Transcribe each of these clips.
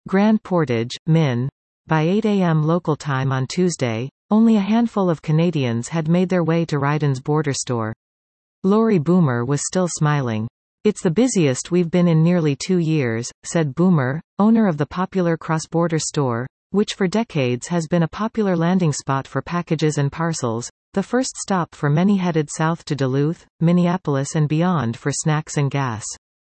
Grand Portage, Min. By 8 a.m. local time on Tuesday, only a handful of Canadians had made their way to Ryden's border store. Lori Boomer was still smiling. "It's the busiest we've been in nearly 2 years," said Boomer, owner of the popular cross-border store, which for decades has been a popular landing spot for packages and parcels, the first stop for many headed south to Duluth, Minneapolis and beyond for snacks and gas.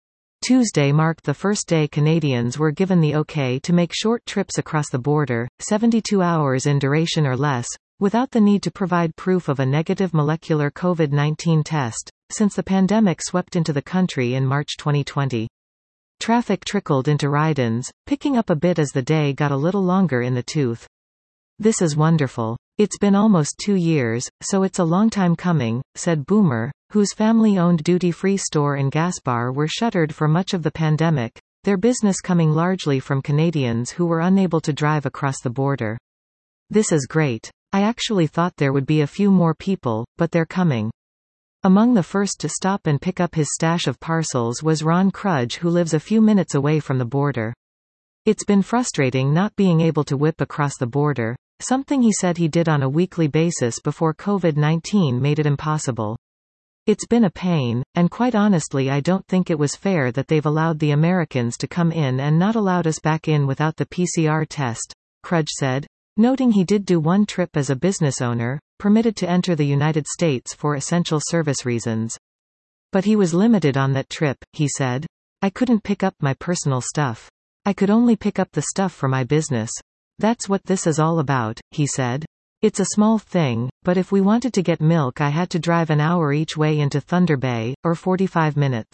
Tuesday marked the first day Canadians were given the okay to make short trips across the border, 72 hours in duration or less, without the need to provide proof of a negative molecular COVID-19 test, since the pandemic swept into the country in March 2020. Traffic trickled into Ryden's, picking up a bit as the day got a little longer in the tooth. "This is wonderful. It's been almost 2 years, so it's a long time coming," said Boomer, whose family-owned duty-free store and gas bar were shuttered for much of the pandemic, their business coming largely from Canadians who were unable to drive across the border. "This is great. I actually thought there would be a few more people, but they're coming." Among the first to stop and pick up his stash of parcels was Ron Krudge, who lives a few minutes away from the border. "It's been frustrating not being able to whip across the border, something he said he did on a weekly basis before COVID-19 made it impossible. It's been a pain, and quite honestly I don't think it was fair that they've allowed the Americans to come in and not allowed us back in without the PCR test," Krudge said, noting he did do one trip as a business owner, permitted to enter the United States for essential service reasons. "But he was limited on that trip," he said. "I couldn't pick up my personal stuff. I could only pick up the stuff for my business. That's what this is all about," he said. "It's a small thing, but if we wanted to get milk I had to drive an hour each way into Thunder Bay, or 45 minutes.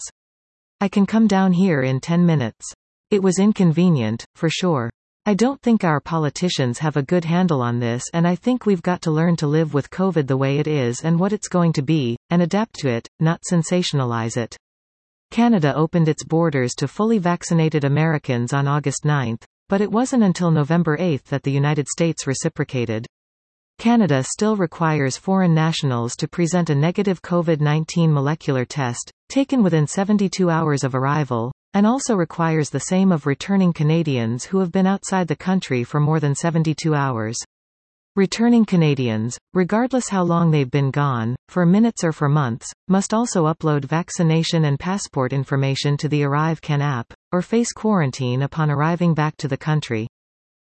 I can come down here in 10 minutes. It was inconvenient, for sure. I don't think our politicians have a good handle on this, and I think we've got to learn to live with COVID the way it is and what it's going to be, and adapt to it, not sensationalize it." Canada opened its borders to fully vaccinated Americans on August 9, but it wasn't until November 8 that the United States reciprocated. Canada still requires foreign nationals to present a negative COVID-19 molecular test, taken within 72 hours of arrival, and also requires the same of returning Canadians who have been outside the country for more than 72 hours. Returning Canadians, regardless how long they've been gone, for minutes or for months, must also upload vaccination and passport information to the ArriveCAN app, or face quarantine upon arriving back to the country.